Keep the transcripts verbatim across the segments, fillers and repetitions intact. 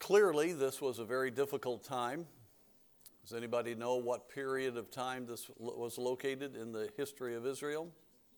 Clearly, this was a very difficult time. Does anybody know what period of time this was located in the history of Israel?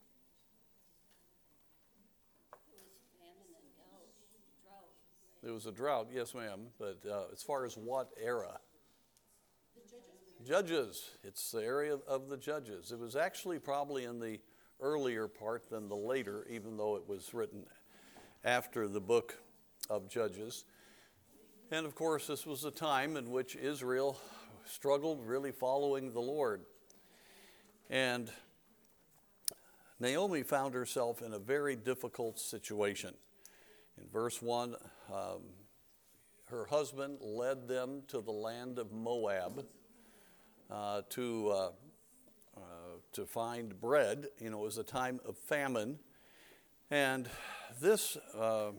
It was a drought, yes, ma'am. But uh, as far as what era? The Judges. Judges. It's the area of the Judges. It was actually probably in the earlier part than the later, even though it was written after the book of Judges. And of course, this was a time in which Israel struggled really following the Lord. And Naomi found herself in a very difficult situation. In verse one, um, her husband led them to the land of Moab uh, to uh, uh, to find bread. You know, it was a time of famine, and this uh,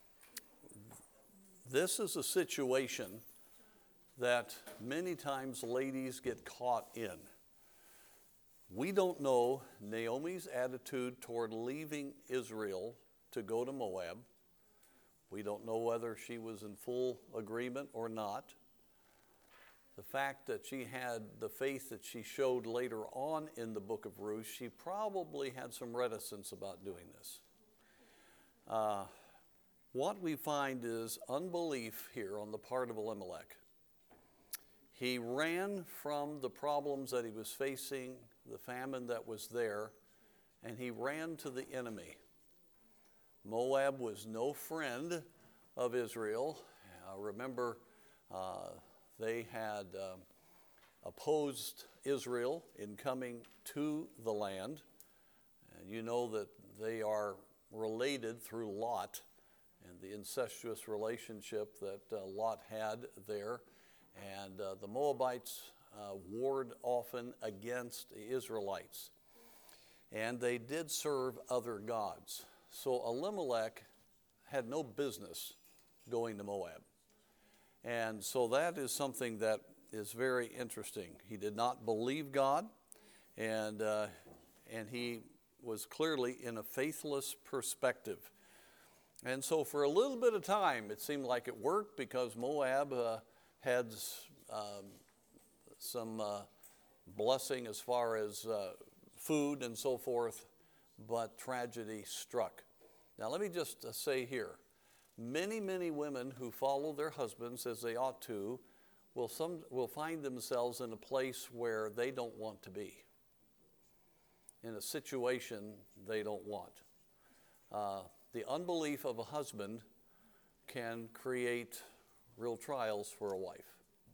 this is a situation that many times ladies get caught in. We don't know Naomi's attitude toward leaving Israel to go to Moab. We don't know whether she was in full agreement or not. The fact that she had the faith that she showed later on in the book of Ruth, she probably had some reticence about doing this. Uh, what we find is unbelief here on the part of Elimelech. He ran from the problems that he was facing, the famine that was there, and he ran to the enemy. Moab was no friend of Israel. Uh, remember, uh, they had uh, opposed Israel in coming to the land. And you know that they are related through Lot and the incestuous relationship that uh, Lot had there. And uh, the Moabites uh, warred often against the Israelites. And they did serve other gods. So Elimelech had no business going to Moab. And so that is something that is very interesting. He did not believe God, and uh, and he was clearly in a faithless perspective. And so for a little bit of time, it seemed like it worked because Moab uh, had um, some uh, blessing as far as uh, food and so forth, but tragedy struck. Now let me just uh, say here, many, many women who follow their husbands as they ought to will some will find themselves in a place where they don't want to be, in a situation they don't want. Uh, the unbelief of a husband can create real trials for a wife.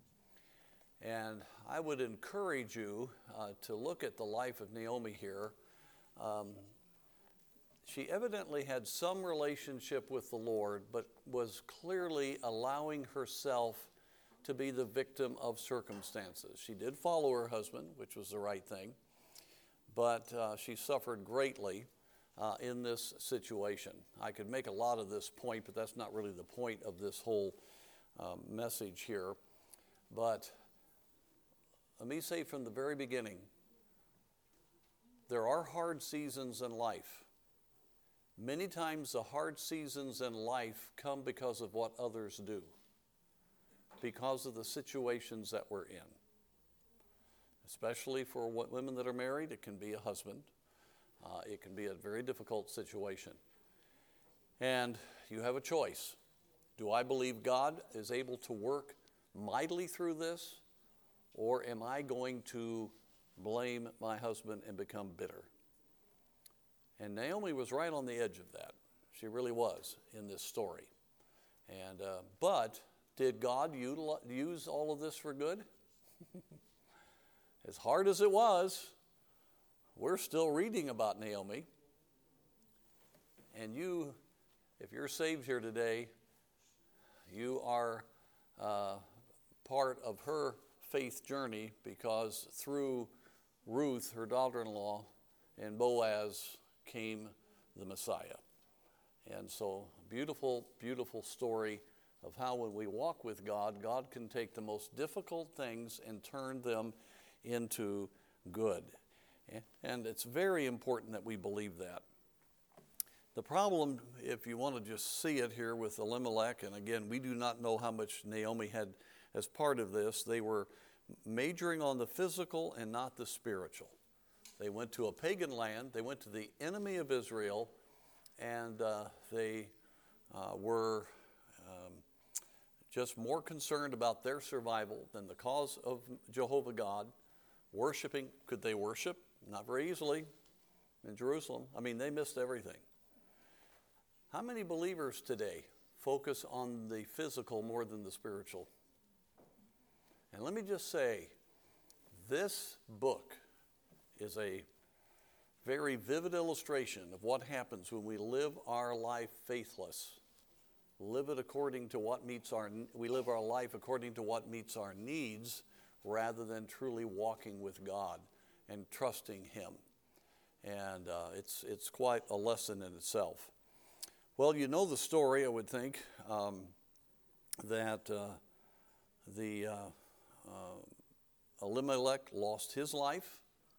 And I would encourage you uh, to look at the life of Naomi here. Um, She evidently had some relationship with the Lord, but was clearly allowing herself to be the victim of circumstances. She did follow her husband, which was the right thing, but uh, she suffered greatly uh, in this situation. I could make a lot of this point, but that's not really the point of this whole um, message here. But let me say from the very beginning, there are hard seasons in life. Many times the hard seasons in life come because of what others do, because of the situations that we're in. Especially for women that are married, it can be a husband. Uh, it can be a very difficult situation. And you have a choice. Do I believe God is able to work mightily through this, or am I going to blame my husband and become bitter? And Naomi was right on the edge of that. She really was in this story. And uh, but did God util- use all of this for good? As hard as it was, we're still reading about Naomi. And you, if you're saved here today, you are uh, part of her faith journey, because through Ruth, her daughter-in-law, and Boaz came the Messiah. And so, beautiful, beautiful story of how when we walk with God, God can take the most difficult things and turn them into good. And it's very important that we believe that. The problem, if you want to just see it here with Elimelech, and again, we do not know how much Naomi had as part of this. They were majoring on the physical and not the spiritual. They went to a pagan land. They went to the enemy of Israel, and uh, they uh, were um, just more concerned about their survival than the cause of Jehovah God. Worshiping, could they worship? Not very easily in Jerusalem. I mean, they missed everything. How many believers today focus on the physical more than the spiritual? And let me just say, this book is a very vivid illustration of what happens when we live our life faithless. Live it according to what meets our, we live our life according to what meets our needs rather than truly walking with God and trusting Him. And uh, it's, it's quite a lesson in itself. Well, you know the story, I would think, um, that uh, the uh, uh, Elimelech lost his life,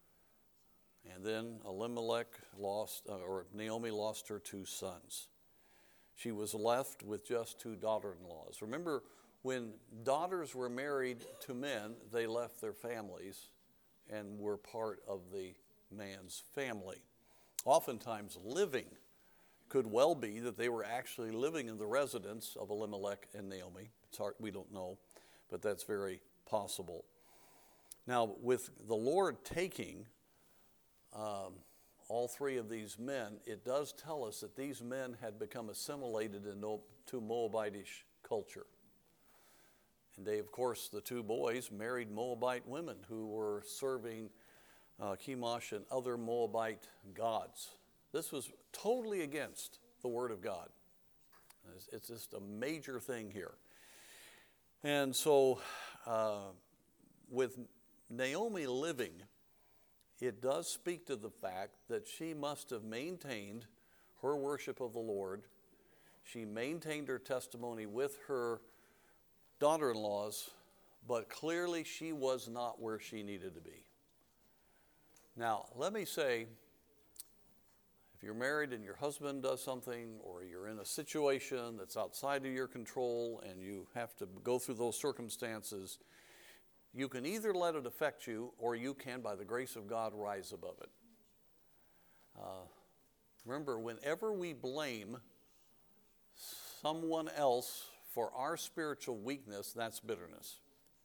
and then Elimelech lost, uh, or Naomi lost her two sons. She was left with just two daughter-in-laws. Remember, when daughters were married to men, they left their families and were part of the man's family. Oftentimes living could well be that they were actually living in the residence of Elimelech and Naomi. It's hard, we don't know, but that's very possible. Now, with the Lord taking um, all three of these men, it does tell us that these men had become assimilated into Moabitish culture. And they, of course, the two boys married Moabite women who were serving uh, Chemosh and other Moabite gods. This was totally against the Word of God. It's, it's just a major thing here. And so uh, with Naomi living, it does speak to the fact that she must have maintained her worship of the Lord. She maintained her testimony with her daughter-in-laws, but clearly she was not where she needed to be. Now, let me say, if you're married and your husband does something, or you're in a situation that's outside of your control and you have to go through those circumstances, you can either let it affect you, or you can, by the grace of God, rise above it. Uh, remember, whenever we blame someone else for our spiritual weakness, that's bitterness.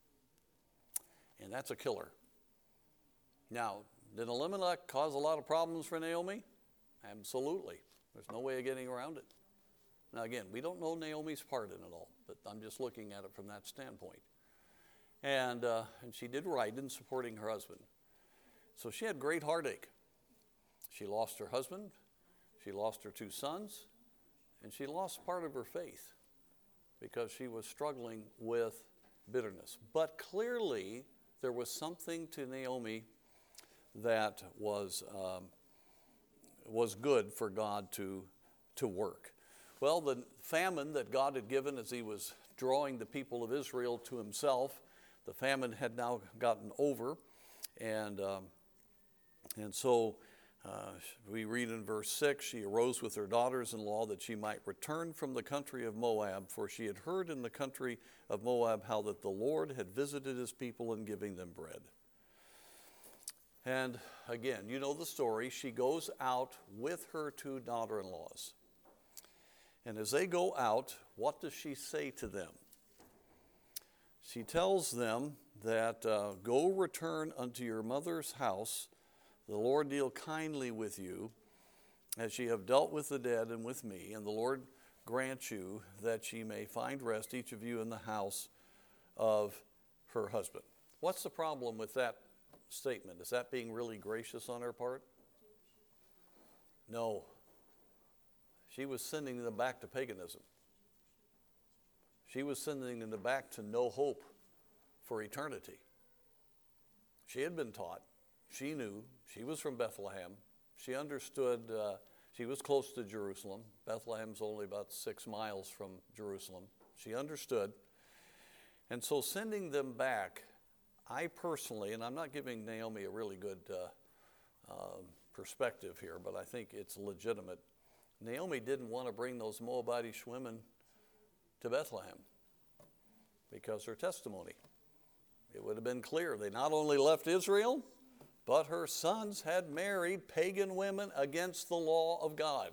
And that's a killer. Now, did Elimelech cause a lot of problems for Naomi? Absolutely. There's no way of getting around it. Now, again, we don't know Naomi's part in it all, but I'm just looking at it from that standpoint. And, uh, and she did right in supporting her husband. So she had great heartache. She lost her husband, she lost her two sons, and she lost part of her faith because she was struggling with bitterness. But clearly, there was something to Naomi that was, um, was good for God to, to work. Well, the famine that God had given as He was drawing the people of Israel to Himself, the famine had now gotten over, and um, and so uh, we read in verse six, she arose with her daughters-in-law that she might return from the country of Moab, for she had heard in the country of Moab how that the Lord had visited His people in giving them bread. And again, you know the story. She goes out with her two daughter-in-laws. And as they go out, what does she say to them? She tells them that, uh, go return unto your mother's house. The Lord deal kindly with you, as ye have dealt with the dead and with me. And the Lord grant you that ye may find rest, each of you in the house of her husband. What's the problem with that statement? Is that being really gracious on her part? No. She was sending them back to paganism. She was sending them back to no hope for eternity. She had been taught. She knew. She was from Bethlehem. She understood. Uh, she was close to Jerusalem. Bethlehem's only about six miles from Jerusalem. She understood. And so sending them back, I personally, and I'm not giving Naomi a really good uh, uh, perspective here, but I think it's legitimate. Naomi didn't want to bring those Moabitish women to Bethlehem because her testimony. It would have been clear. They not only left Israel, but her sons had married pagan women against the law of God.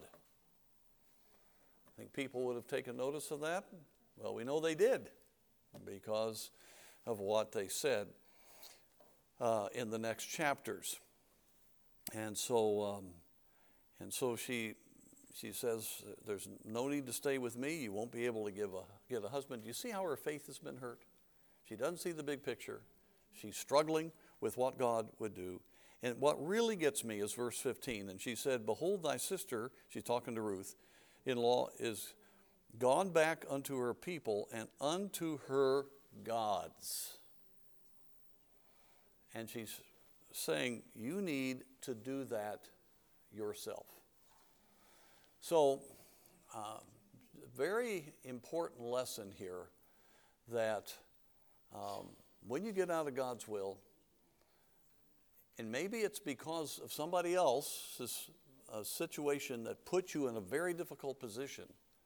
I think people would have taken notice of that. Well, we know they did because of what they said uh, in the next chapters. And so, um, and so she, she says, "There's no need to stay with me. You won't be able to give a get a husband." Do you see how her faith has been hurt? She doesn't see the big picture. She's struggling with what God would do. And what really gets me is verse fifteen. And she said, "Behold, thy sister," she's talking to Ruth, "in-law is gone back unto her people and unto her gods." And she's saying, you need to do that yourself. So, uh, very important lesson here that um, when you get out of God's will, and maybe it's because of somebody else's uh, situation that puts you in a very difficult position,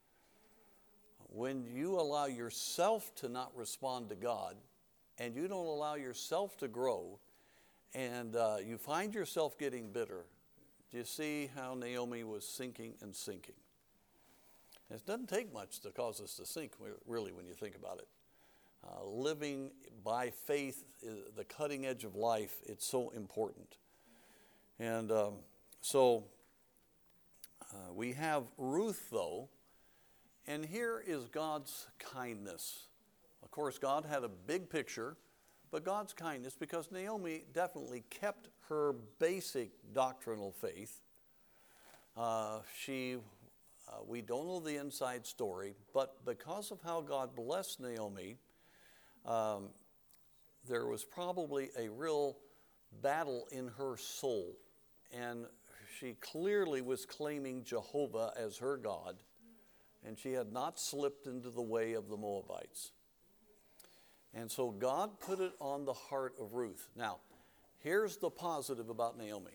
when you allow yourself to not respond to God and you don't allow yourself to grow, and uh, you find yourself getting bitter, do you see how Naomi was sinking and sinking? And it doesn't take much to cause us to sink, really, when you think about it. Uh, living by faith, is the cutting edge of life, it's so important. And um, so uh, we have Ruth, though, and here is God's kindness. Of course, God had a big picture, but God's kindness, because Naomi definitely kept her basic doctrinal faith. Uh, she, uh, we don't know the inside story, but because of how God blessed Naomi, um, there was probably a real battle in her soul. And she clearly was claiming Jehovah as her God, and she had not slipped into the way of the Moabites. And so God put it on the heart of Ruth. Now, here's the positive about Naomi.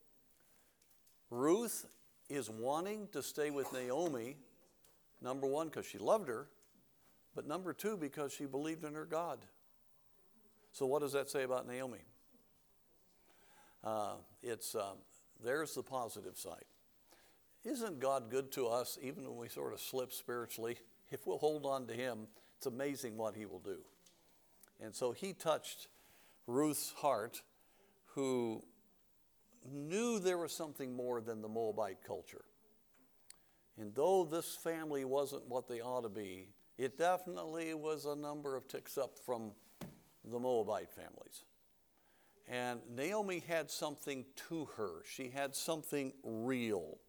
Ruth is wanting to stay with Naomi, number one, because she loved her, but number two, because she believed in her God. So what does that say about Naomi? Uh, it's um, there's the positive side. Isn't God good to us even when we sort of slip spiritually? If we'll hold on to him, it's amazing what he will do. And so he touched Ruth's heart, who knew there was something more than the Moabite culture. And though this family wasn't what they ought to be, it definitely was a number of ticks up from the Moabite families. And Naomi had something to her. She had something real.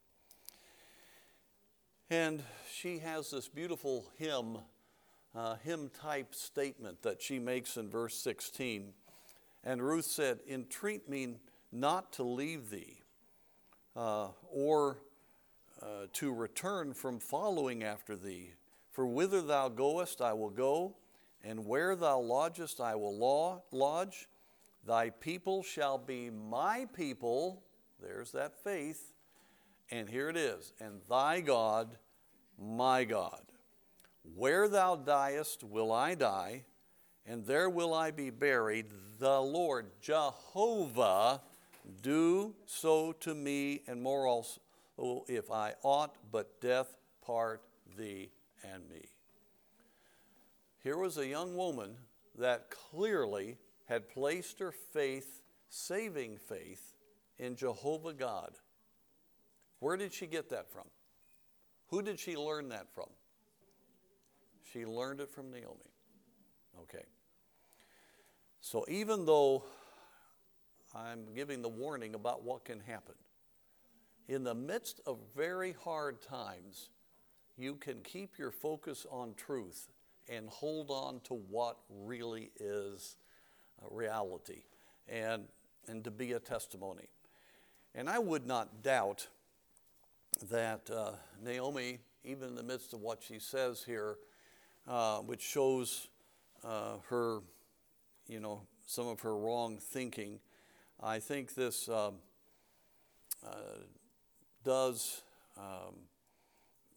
And she has this beautiful hymn, uh, hymn-type statement that she makes in verse sixteen. And Ruth said, "Entreat me not to leave thee, uh, or uh, to return from following after thee. For whither thou goest, I will go, and where thou lodgest, I will law, lodge. Thy people shall be my people," there's that faith, and here it is, "and thy God, my God. Where thou diest will I die, and there will I be buried. The Lord Jehovah do so to me, and more also, if I ought but death part thee and me." Here was a young woman that clearly had placed her faith, saving faith, in Jehovah God. Where did she get that from? Who did she learn that from? She learned it from Naomi. Okay. So even though I'm giving the warning about what can happen, in the midst of very hard times, you can keep your focus on truth and hold on to what really is reality, and, and to be a testimony. And I would not doubt that uh, Naomi, even in the midst of what she says here, uh, which shows uh, her, you know, some of her wrong thinking, I think this um, uh, does um,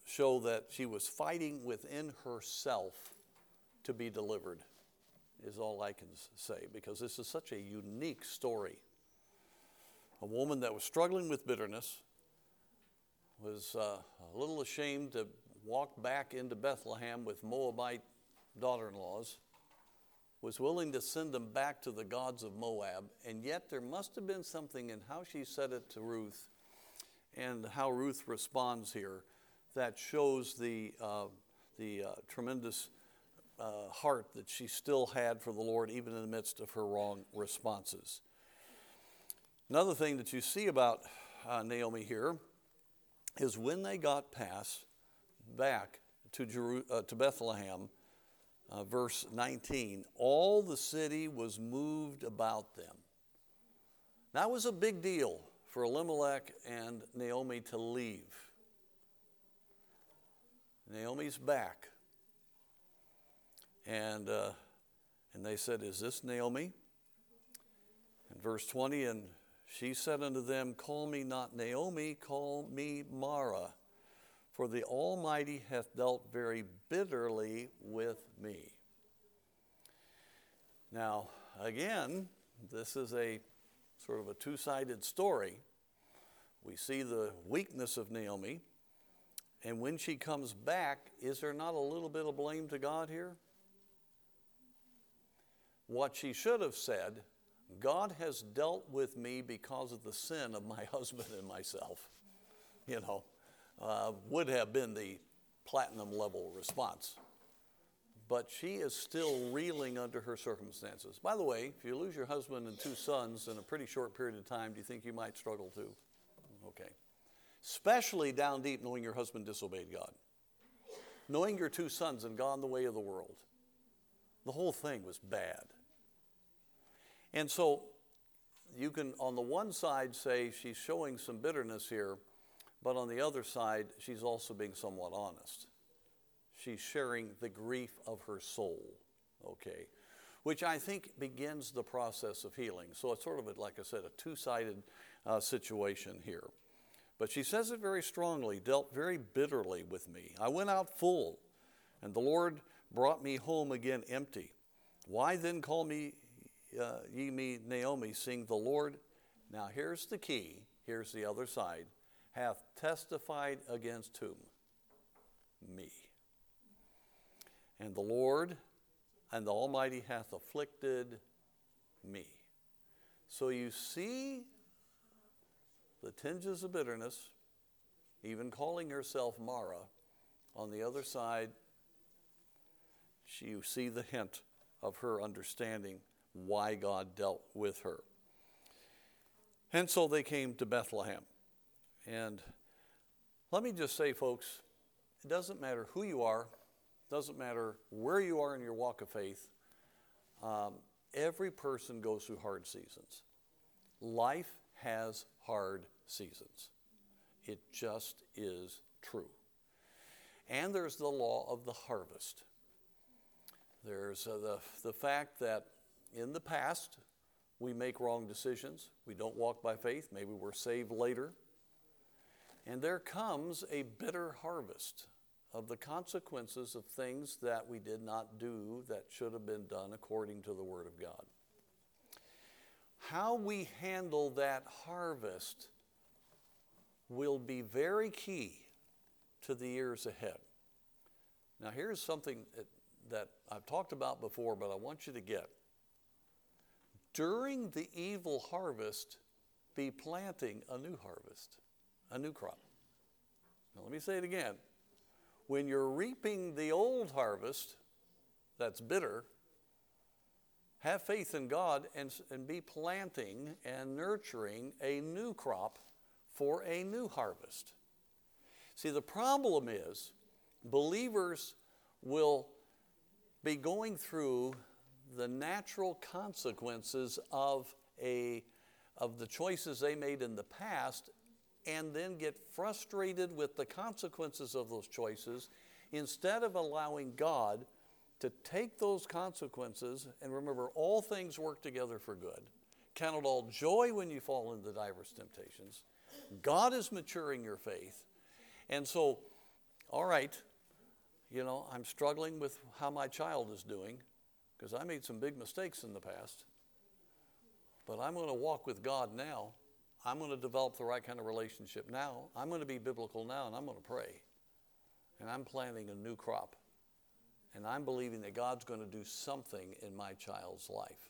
show that she was fighting within herself to be delivered, is all I can say, because this is such a unique story. A woman that was struggling with bitterness, was uh, a little ashamed to walk back into Bethlehem with Moabite daughter-in-laws, was willing to send them back to the gods of Moab, and yet there must have been something in how she said it to Ruth and how Ruth responds here that shows the, uh, the uh, tremendous uh, heart that she still had for the Lord, even in the midst of her wrong responses. Another thing that you see about uh, Naomi here is when they got past back to, Jeru- uh, to Bethlehem, uh, verse nineteen, all the city was moved about them. That was a big deal for Elimelech and Naomi to leave. Naomi's back. And, uh, and they said, is this Naomi? In verse twenty, and she said unto them, call me not Naomi, call me Mara, for the Almighty hath dealt very bitterly with me. Now, again, this is a sort of a two-sided story. We see the weakness of Naomi, and when she comes back, is there not a little bit of blame to God here? What she should have said, God has dealt with me because of the sin of my husband and myself, you know, uh, would have been the platinum level response. But she is still reeling under her circumstances. By the way, if you lose your husband and two sons in a pretty short period of time, do you think you might struggle too? Okay. Especially down deep, knowing your husband disobeyed God. Knowing your two sons had gone the way of the world. The whole thing was bad. And so you can, on the one side, say she's showing some bitterness here, but on the other side, she's also being somewhat honest. She's sharing the grief of her soul, okay, which I think begins the process of healing. So it's sort of, a, like I said, a two-sided uh, situation here. But she says it very strongly, dealt very bitterly with me. I went out full, and the Lord brought me home again empty. Why then call me uh, ye me Naomi, seeing the Lord, now here's the key, here's the other side, hath testified against whom? Me. And the Lord and the Almighty hath afflicted me. So you see the tinges of bitterness, even calling herself Mara. On the other side, you see the hint of her understanding why God dealt with her. And so they came to Bethlehem. And let me just say, folks, it doesn't matter who you are, doesn't matter where you are in your walk of faith, um, every person goes through hard seasons. Life has hard seasons. It just is true. And there's the law of the harvest. There's uh, the, the fact that in the past, we make wrong decisions. We don't walk by faith. Maybe we're saved later. And there comes a bitter harvest of the consequences of things that we did not do that should have been done according to the Word of God. How we handle that harvest will be very key to the years ahead. Now, here's something that, that I've talked about before, but I want you to get. During the evil harvest, be planting a new harvest, a new crop. Now, let me say it again. When you're reaping the old harvest that's bitter, have faith in God and, and be planting and nurturing a new crop for a new harvest. See, the problem is believers will be going through the natural consequences of, a, of the choices they made in the past and then get frustrated with the consequences of those choices instead of allowing God to take those consequences, and remember, all things work together for good. Count it all joy when you fall into diverse temptations. God is maturing your faith. And so all right, you know, I'm struggling with how my child is doing because I made some big mistakes in the past. But I'm going to walk with God now. I'm going to develop the right kind of relationship now. I'm going to be biblical now, and I'm going to pray. And I'm planting a new crop. And I'm believing that God's going to do something in my child's life.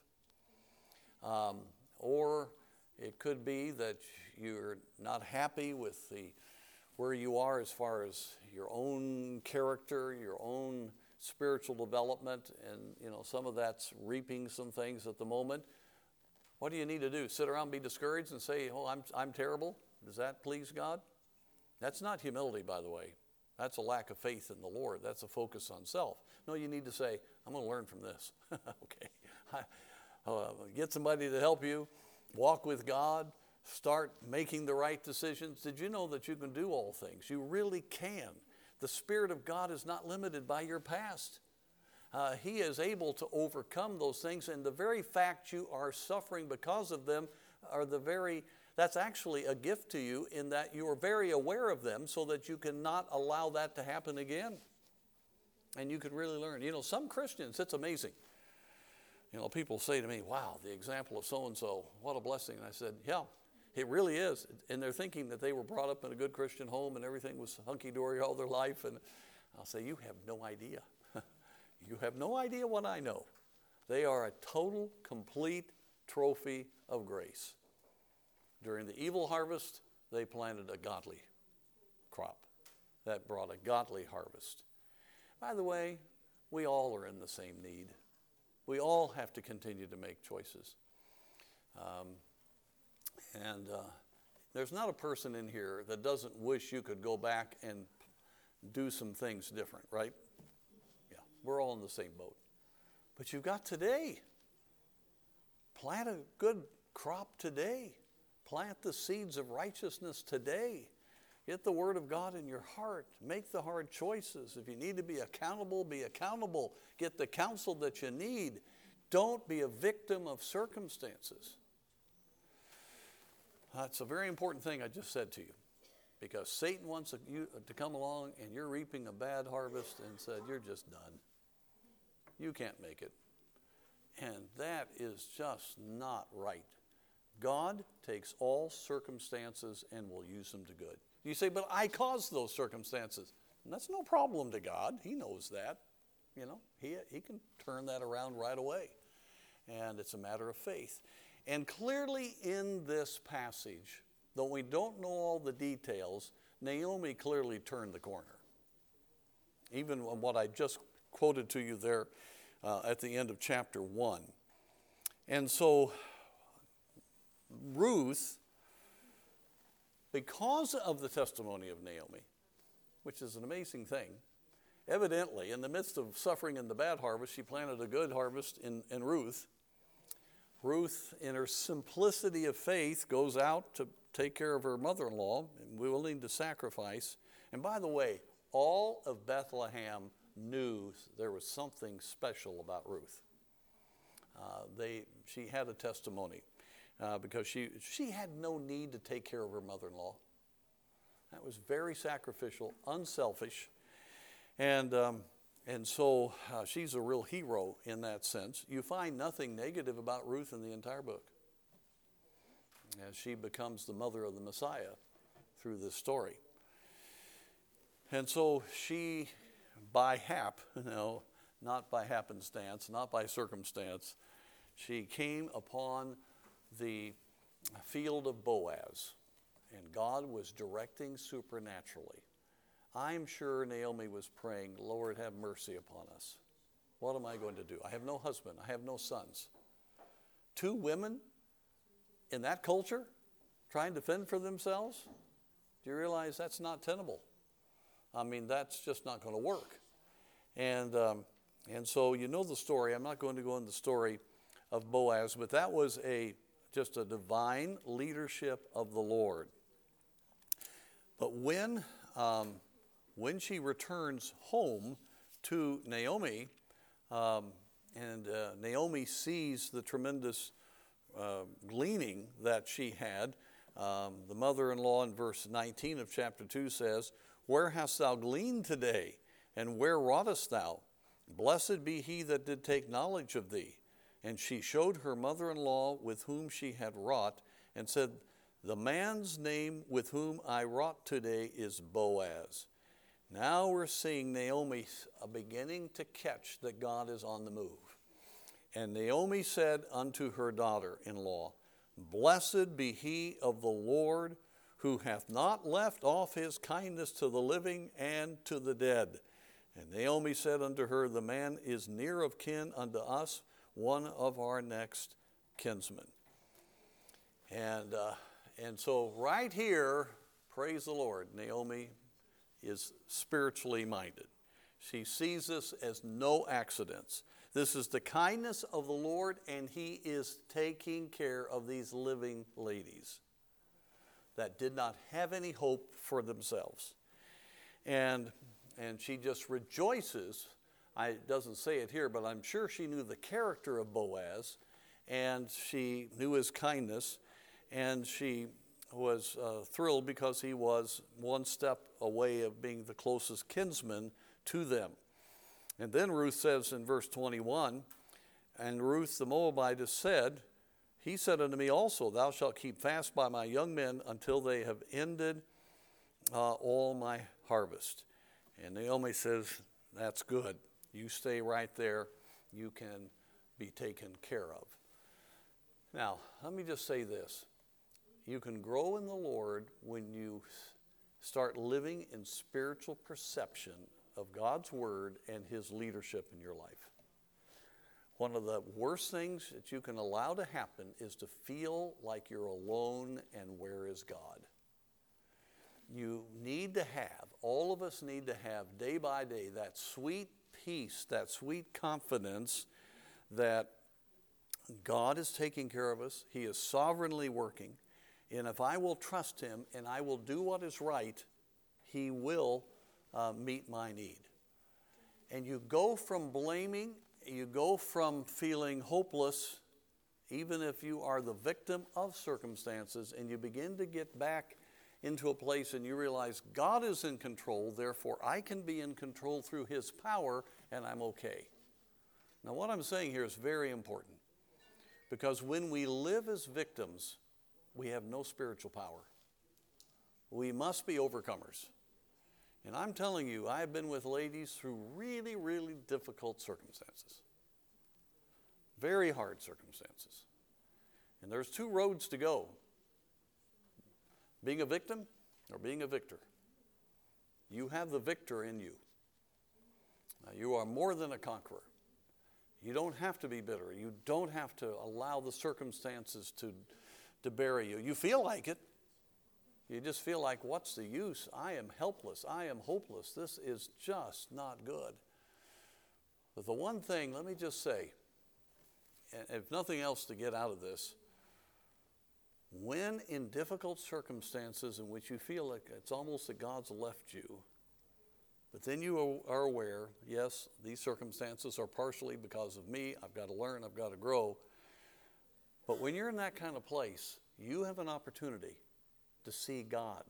Um, or it could be that you're not happy with the where you are as far as your own character, your own spiritual development, and you know some of that's reaping some things at the moment. What do you need to do? Sit around and be discouraged and say, oh, I'm, I'm terrible? Does that please God? That's not humility, by the way. That's a lack of faith in the Lord. That's a focus on self. No, you need to say, I'm going to learn from this. Okay. Uh, get somebody to help you. Walk with God. Start making the right decisions. Did you know that you can do all things? You really can. The Spirit of God is not limited by your past. Uh, he is able to overcome those things, and the very fact you are suffering because of them are the very, that's actually a gift to you in that you are very aware of them so that you cannot allow that to happen again. And you could really learn. You know, some Christians, it's amazing. You know, people say to me, wow, the example of so-and-so, what a blessing. And I said, yeah, it really is. And they're thinking that they were brought up in a good Christian home and everything was hunky-dory all their life. And I'll say, you have no idea. You have no idea what I know. They are a total, complete trophy of grace. During the evil harvest, they planted a godly crop that brought a godly harvest. By the way, we all are in the same need. We all have to continue to make choices. Um, and uh, there's not a person in here that doesn't wish you could go back and do some things different, right? We're all in the same boat. But you've got today. Plant a good crop today. Plant the seeds of righteousness today. Get the Word of God in your heart. Make the hard choices. If you need to be accountable, be accountable. Get the counsel that you need. Don't be a victim of circumstances. That's a very important thing I just said to you. Because Satan wants you to come along and you're reaping a bad harvest and said, you're just done. You can't make it. And that is just not right. God takes all circumstances and will use them to good. You say, but I caused those circumstances. And that's no problem to God. He knows that. You know, he, he can turn that around right away. And it's a matter of faith. And clearly in this passage, though we don't know all the details, Naomi clearly turned the corner. Even what I just quoted to you there uh, at the end of chapter one. And so Ruth, because of the testimony of Naomi, which is an amazing thing, evidently in the midst of suffering in the bad harvest, she planted a good harvest in, in Ruth. Ruth, in her simplicity of faith, goes out to take care of her mother-in-law and willing to sacrifice. And by the way, all of Bethlehem knew there was something special about Ruth. Uh, they, she had a testimony uh, because she, she had no need to take care of her mother-in-law. That was very sacrificial, unselfish. And, um, and so uh, she's a real hero in that sense. You find nothing negative about Ruth in the entire book, as she becomes the mother of the Messiah through this story. And so she, by hap, you know, not by happenstance, not by circumstance, she came upon the field of Boaz, and God was directing supernaturally. I'm sure Naomi was praying, Lord, have mercy upon us. What am I going to do? I have no husband. I have no sons. Two women in that culture trying to fend for themselves? Do you realize that's not tenable? I mean, that's just not going to work. And um, and so you know the story. I'm not going to go into the story of Boaz, but that was a just a divine leadership of the Lord. But when um, when she returns home to Naomi, um, and uh, Naomi sees the tremendous uh, gleaning that she had, um, the mother-in-law in verse nineteen of chapter two says, where hast thou gleaned today? And where wrougest thou? Blessed be he that did take knowledge of thee. And she showed her mother-in-law with whom she had wrought, and said, the man's name with whom I wrought today is Boaz. Now we're seeing Naomi beginning to catch that God is on the move. And Naomi said unto her daughter-in-law, blessed be he of the Lord, who hath not left off his kindness to the living and to the dead. And Naomi said unto her, the man is near of kin unto us, one of our next kinsmen. And, uh, and so right here, praise the Lord, Naomi is spiritually minded. She sees this as no accidents. This is the kindness of the Lord, and he is taking care of these living ladies that did not have any hope for themselves. And, and she just rejoices. I, it doesn't say it here, but I'm sure she knew the character of Boaz, and she knew his kindness, and she was uh, thrilled because he was one step away of being the closest kinsman to them. And then Ruth says in verse twenty-one, and Ruth the Moabitess said, he said unto me also, thou shalt keep fast by my young men until they have ended uh, all my harvest. And Naomi says, that's good. You stay right there. You can be taken care of. Now, let me just say this. You can grow in the Lord when you start living in spiritual perception of God's word and his leadership in your life. One of the worst things that you can allow to happen is to feel like you're alone and where is God? You need to have, all of us need to have day by day that sweet peace, that sweet confidence that God is taking care of us. He is sovereignly working. And if I will trust him and I will do what is right, he will uh, meet my need. And you go from blaming, you go from feeling hopeless, even if you are the victim of circumstances, and you begin to get back into a place and you realize God is in control, therefore I can be in control through his power, and I'm okay. Now what I'm saying here is very important, because when we live as victims, we have no spiritual power. We must be overcomers. And I'm telling you, I've been with ladies through really, really difficult circumstances. Very hard circumstances. And there's two roads to go. Being a victim or being a victor. You have the victor in you. Now, you are more than a conqueror. You don't have to be bitter. You don't have to allow the circumstances to, to bury you. You feel like it. You just feel like, what's the use? I am helpless. I am hopeless. This is just not good. But the one thing, let me just say, and if nothing else to get out of this, when in difficult circumstances in which you feel like it's almost that God's left you, but then you are aware, yes, these circumstances are partially because of me. I've got to learn. I've got to grow. But when you're in that kind of place, you have an opportunity to see God.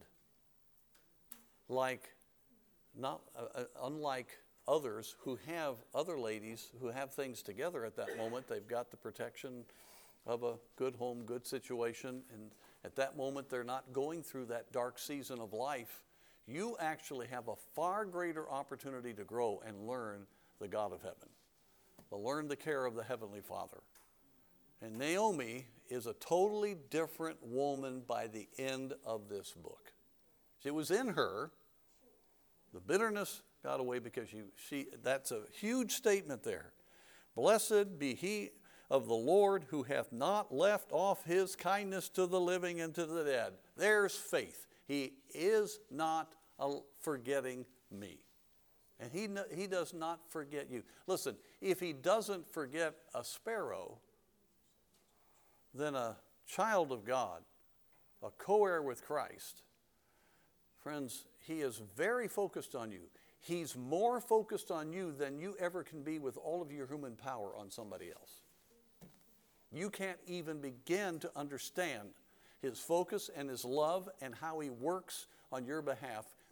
Like, not uh, uh, unlike others who have, other ladies who have things together at that moment. They've got the protection of a good home, good situation, and at that moment they're not going through that dark season of life. You actually have a far greater opportunity to grow and learn the God of heaven, to learn the care of the Heavenly Father. And Naomi is a totally different woman by the end of this book. It was in her. The bitterness got away because you, she, that's a huge statement there. Blessed be he of the Lord who hath not left off his kindness to the living and to the dead. There's faith. He is not forgetting me. And he, he does not forget you. Listen, if he doesn't forget a sparrow, then a child of God, a co-heir with Christ, friends, he is very focused on you. He's more focused on you than you ever can be with all of your human power on somebody else. You can't even begin to understand his focus and his love and how he works on your behalf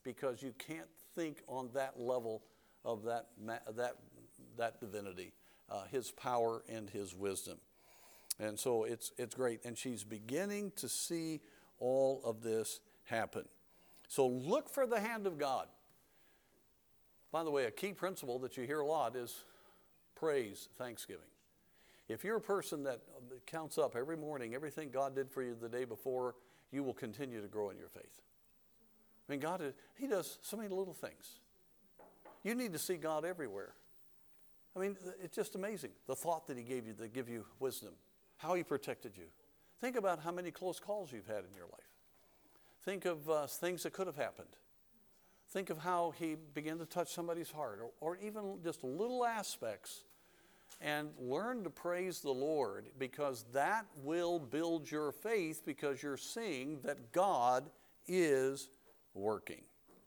because you can't think on that level of that, that, that divinity, uh, his power and his wisdom. And so it's, it's great. And she's beginning to see all of this happen. So look for the hand of God. By the way, a key principle that you hear a lot is praise, thanksgiving. If you're a person that counts up every morning, everything God did for you the day before, you will continue to grow in your faith. I mean, God, is, he does so many little things. You need to see God everywhere. I mean, it's just amazing. The thought that he gave you, that give you wisdom, how he protected you. Think about how many close calls you've had in your life. Think of uh, things that could have happened. Think of how he began to touch somebody's heart, or, or even just little aspects. And learn to praise the Lord, because that will build your faith, because you're seeing that God is working.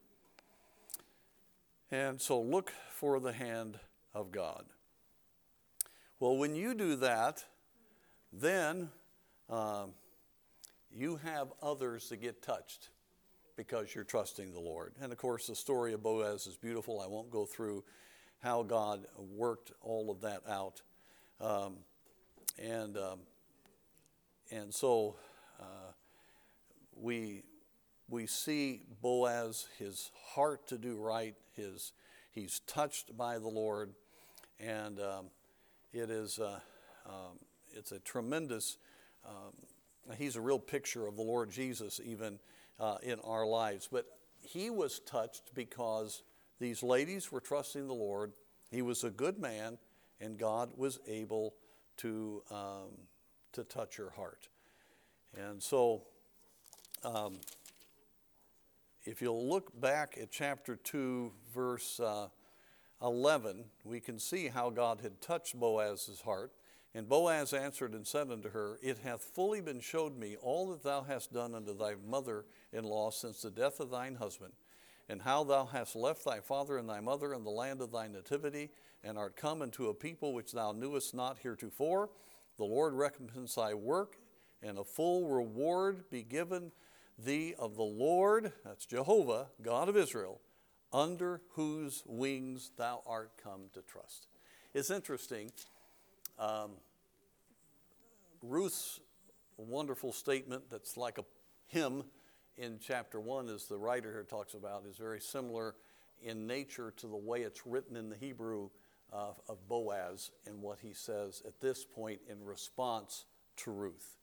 And so look for the hand of God. Well, when you do that, then um, you have others that get touched because you're trusting the Lord. And of course, the story of Boaz is beautiful. I won't go through how God worked all of that out. Um, and um, and so uh, we we see Boaz, his heart to do right, his he's touched by the Lord, and um, it is uh, um, it's a tremendous. Um, he's a real picture of the Lord Jesus, even uh, in our lives. But he was touched because these ladies were trusting the Lord. He was a good man, and God was able to um, to touch her heart. And so, um, if you'll look back at chapter two, verse uh, eleven, we can see how God had touched Boaz's heart. And Boaz answered and said unto her, It hath fully been showed me all that thou hast done unto thy mother-in-law since the death of thine husband, and how thou hast left thy father and thy mother in the land of thy nativity, and art come into a people which thou knewest not heretofore. The Lord recompense thy work, and a full reward be given thee of the Lord, that's Jehovah, God of Israel, under whose wings thou art come to trust. It's interesting. Um, Ruth's wonderful statement that's like a hymn in chapter one, as the writer here talks about, is very similar in nature to the way it's written in the Hebrew uh, of Boaz and what he says at this point in response to Ruth.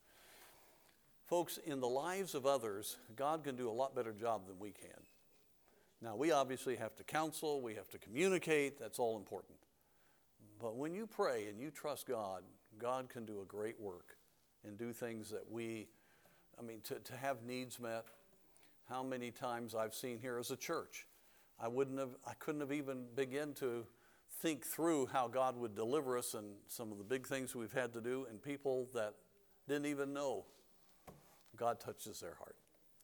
Folks, in the lives of others, God can do a lot better job than we can. Now, we obviously have to counsel, we have to communicate, that's all important. But when you pray and you trust God, God can do a great work and do things that we, I mean, to, to have needs met. How many times I've seen here as a church, I wouldn't have, I couldn't have even begin to think through how God would deliver us and some of the big things we've had to do, and people that didn't even know, God touches their heart.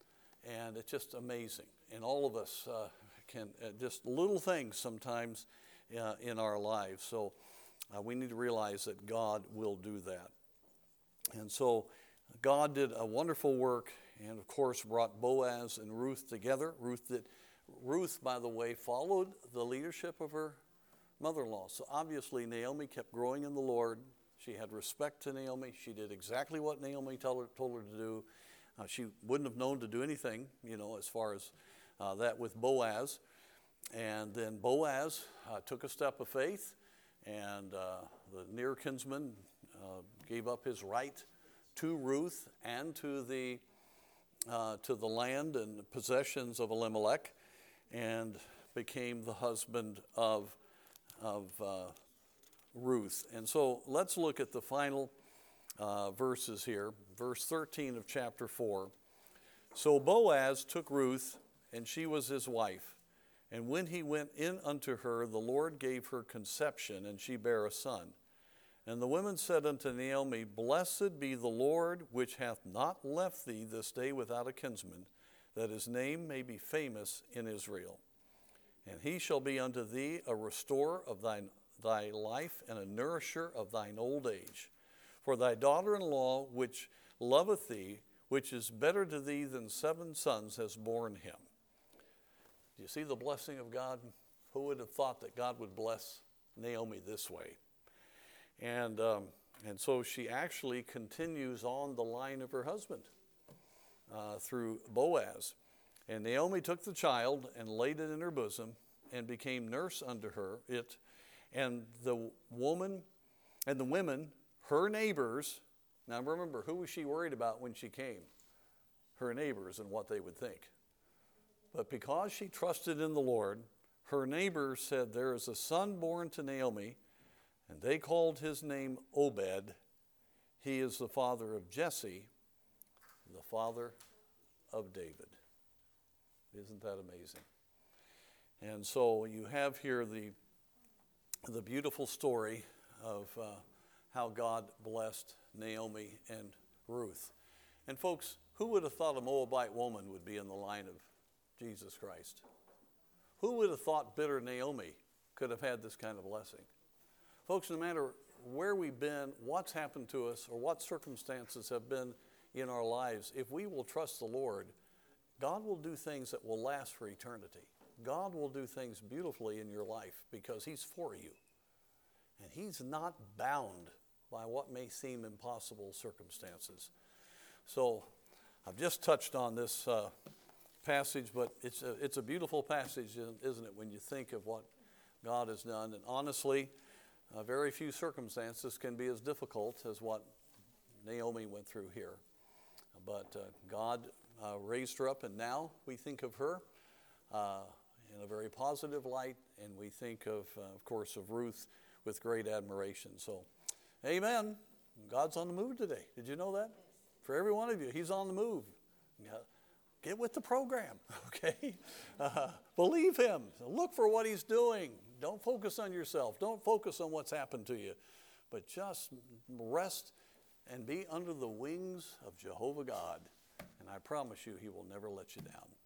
And it's just amazing. And all of us uh, can, uh, just little things sometimes uh, in our lives. So uh, we need to realize that God will do that. And so God did a wonderful work, and of course brought Boaz and Ruth together. Ruth, did, Ruth, by the way, followed the leadership of her mother-in-law. So obviously Naomi kept growing in the Lord. She had respect to Naomi. She did exactly what Naomi told her, told her to do. Uh, she wouldn't have known to do anything, you know, as far as uh, that with Boaz. And then Boaz uh, took a step of faith, and uh, the near kinsman uh, gave up his right to Ruth and to the uh, to the land and possessions of Elimelech, and became the husband of of uh, Ruth. And so let's look at the final uh, verses here, verse thirteen of chapter four. So Boaz took Ruth, and she was his wife. And when he went in unto her, the Lord gave her conception, and she bare a son. And the women said unto Naomi, Blessed be the Lord, which hath not left thee this day without a kinsman, that his name may be famous in Israel. And he shall be unto thee a restorer of thine, thy life, and a nourisher of thine old age. For thy daughter-in-law, which loveth thee, which is better to thee than seven sons, has borne him. Do you see the blessing of God? Who would have thought that God would bless Naomi this way? And, um, and so she actually continues on the line of her husband uh, through Boaz. And Naomi took the child and laid it in her bosom and became nurse unto her, it, and the woman and the women, her neighbors. Now remember, who was she worried about when she came? Her neighbors and what they would think. But because she trusted in the Lord, her neighbors said, there is a son born to Naomi, and they called his name Obed. He is the father of Jesse, the father of David. Isn't that amazing? And so you have here the, the beautiful story of uh, how God blessed Naomi and Ruth. And folks, who would have thought a Moabite woman would be in the line of Jesus Christ? Who would have thought bitter Naomi could have had this kind of blessing? Folks, no matter where we've been, what's happened to us, or what circumstances have been in our lives, if we will trust the Lord, God will do things that will last for eternity. God will do things beautifully in your life because He's for you. And He's not bound by what may seem impossible circumstances. So I've just touched on this uh, passage, but it's a, it's a beautiful passage, isn't it, when you think of what God has done. And honestly, uh, very few circumstances can be as difficult as what Naomi went through here. But uh, God uh, raised her up, and now we think of her uh, in a very positive light, and we think of, uh, of course, of Ruth with great admiration. So, amen. God's on the move today. Did you know that? For every one of you, He's on the move. Yeah. Get with the program, okay? Uh, believe Him. Look for what He's doing. Don't focus on yourself. Don't focus on what's happened to you. But just rest and be under the wings of Jehovah God. And I promise you, He will never let you down.